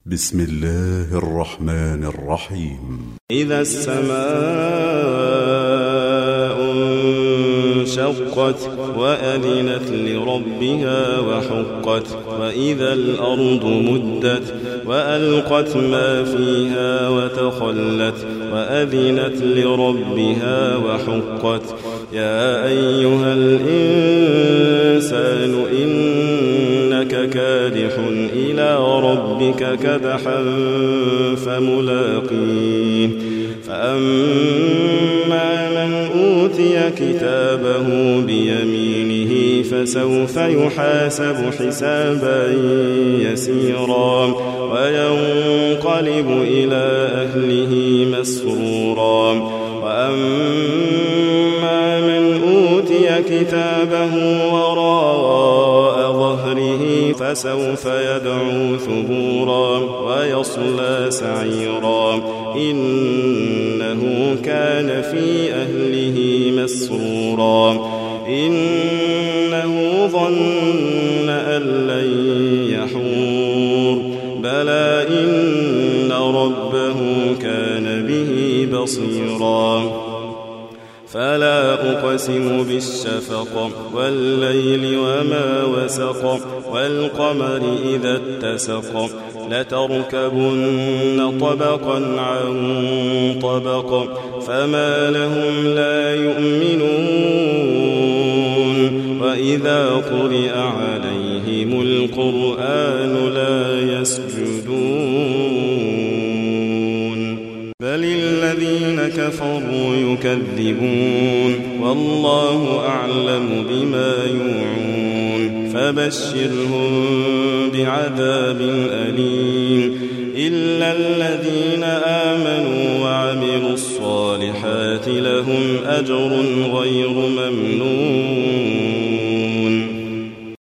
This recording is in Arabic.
بسم الله الرحمن الرحيم. إذا السماء انشقت وأذنت لربها وحقت وإذا الأرض مدت وألقت ما فيها وتخلت وأذنت لربها وحقت يا أيها الإنسان إنك كادح إلى ربك كدحا فملاقيه فأما من أوتي كتابه بيمينه فسوف يحاسب حسابا يسيرا وينقلب إلى أهله مسرورا وأما من أوتي كتابه وراء ظهره فسوف يدعو ثبورا ويصلى سعيرا إنه كان في أهله مسرورا إنه ظن أن لن يحور بلى إن ربه كان به بصيرا فلا أقسم بالشفق والليل وما وسق والقمر إذا اتسق لتركبن طبقا عن طبق فما لهم لا يؤمنون وإذا قرئ عليهم القرآن لا يسجدون بل الذين كفروا يكذبون والله أعلم بما يوعون فبشرهم بعذاب أليم إلا الذين آمنوا وعملوا الصالحات لهم أجر غير ممنون